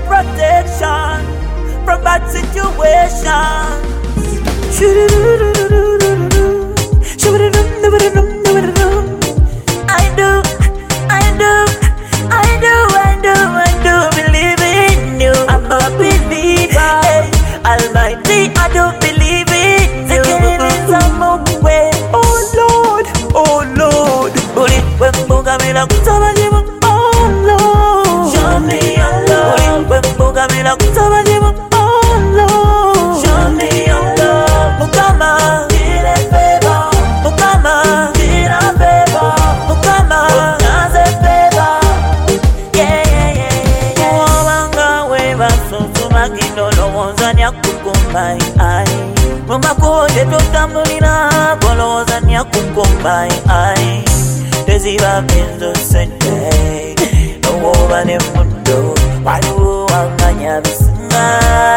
protection from bad situations. I do believe in you. I'm a believer. Hey, Almighty, I do believe in you. Oh Lord, Uri wembuga mila kutabajibu. Oh Lord, show me your love. Uri wembuga mila kutabajibu. Oh Lord, show me your love. Mukama, dire favor. Mukama, dire favor. Mukama, naze favor. Yeah. Wanga weva susuma kidolo wonzanya kukumbai ai. Mama kode tutambulina koloza nya kukumbai ai. Deziba benzo sente Owa ne mundo Walu wanganya bisinga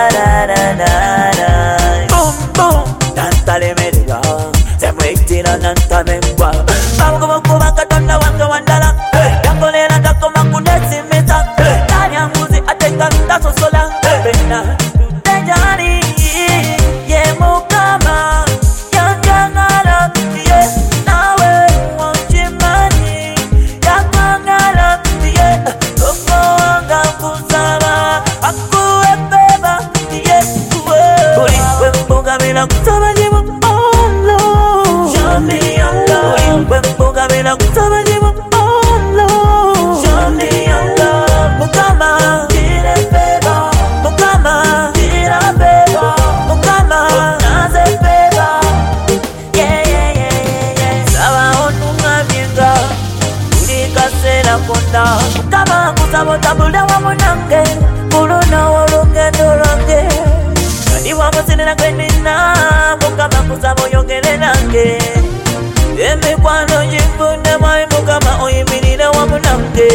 Boom boom Nantale mediga Zemwetina nantamengwa Bamukumu katonda wange wandala Yankolera takoma kudesi mita Tanya mbuzi ateka ndasosola Bena tutejani Ye mukama Yangangala Ye nawe wonjimani Yangangala Ye Okoanga kusaba Akuwe beba Ye kuwe Uri wembuga bila kutabajibu Oh Lord Show me your love Uri wembuga bila kutabajibu Oh Lord Show me your love Mukama Dire favor Mukama Dire favor Mukama Naze favor Yeah Sawa onunga mienga Urika sera konda Mukama kusabota bulda wa munange Kuluna walunge dorange Kani wa musine kwendina Mukama kusabo yongele nange Eme kwano jifune mai Mukama oyimirina wa munange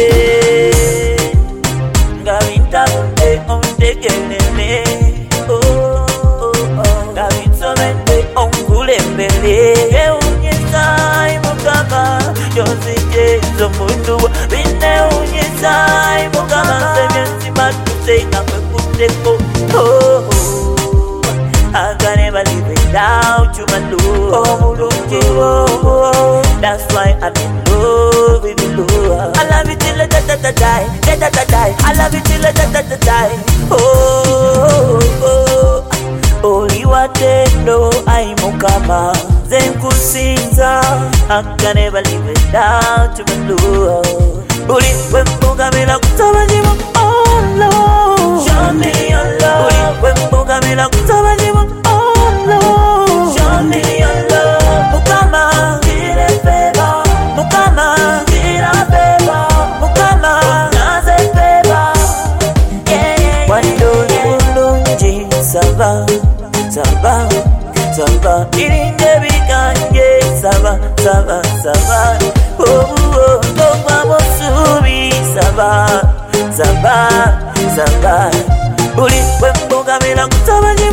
Ngawinta bunde ontekelele Ngawinsobende onkulembele Unyesai Mukama Yozije zomundu Bine unyesai Mukama Sevensi matuse Kamekuteko I can never live without you, my Lord. Oh, that's why I'm in love with you, Lord. I love you till I die. I love you till I die. Only what they know, I'm Mukama. Zenkusinza, I can never live without you, my Lord. Uri wembuga bila kutabajibu. Oh Lord, show me your love. Uri wembuga bila kutabajibu. Oh Lord, show me your love. Mukama, dire favor. Mukama, dire favor. Mukama, naze favor. Yeah. Wandolunji saba. Irinde bikanje saba. Oh, kwa musubi saba. Uri wembuga bila kutabajibu.